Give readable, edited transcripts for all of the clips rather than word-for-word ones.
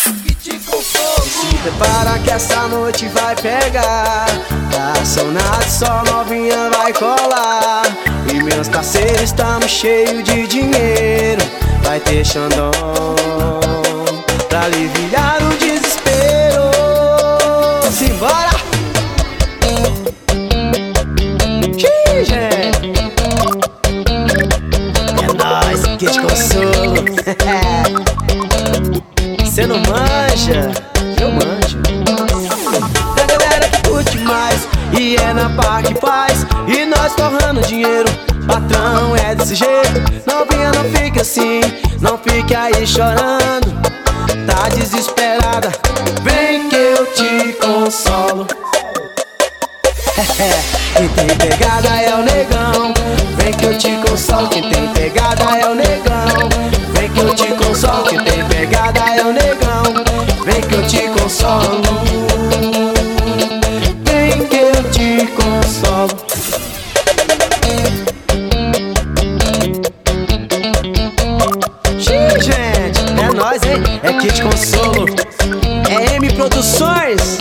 que te consolo. Se prepara que essa noite vai pegar. Coração nada, só novinha vai colar. E meus parceiros estamos cheios de dinheiro. Vai ter Xandão pra aliviar o desespero. Simbora! Gente, é nóis, que te consolo. Cê não manja, eu manjo. Da galera que curte mais e é na pá que faz. E nós torrando dinheiro, patrão é desse jeito. Novinha, não fique assim, não fique aí chorando. Tá desesperada, vem que eu te consolo. Quem tem pegada é o negão, vem que eu te consolo. Quem tem pegada é o negão, vem que eu te consolo. Quem tem pegada é o negão, vem que eu te consolo. Vem que eu te consolo. Gente, é nóis, hein? É que te consolo. É M Produções.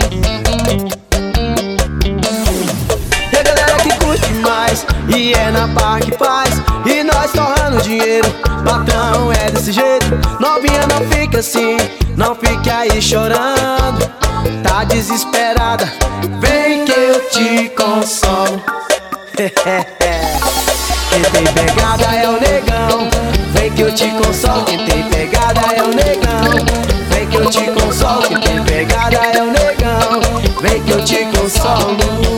E é na pá que faz, e nós torrando dinheiro. Patrão é desse jeito, novinha, não fica assim, não fique aí chorando. Tá desesperada, vem que eu te consolo. Quem tem pegada é o negão, vem que eu te consolo. Quem tem pegada é o negão, vem que eu te consolo. Quem tem pegada é o negão, vem que eu te consolo.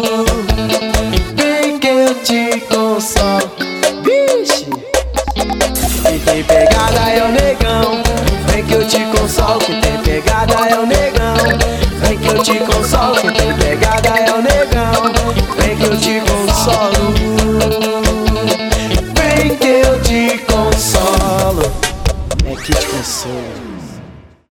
Te consolo, vixe. Quem tem pegada é o negão, vem que eu te consolo. Quem tem pegada é o negão, vem que eu te consolo. Quem tem pegada é o negão, vem que eu te consolo.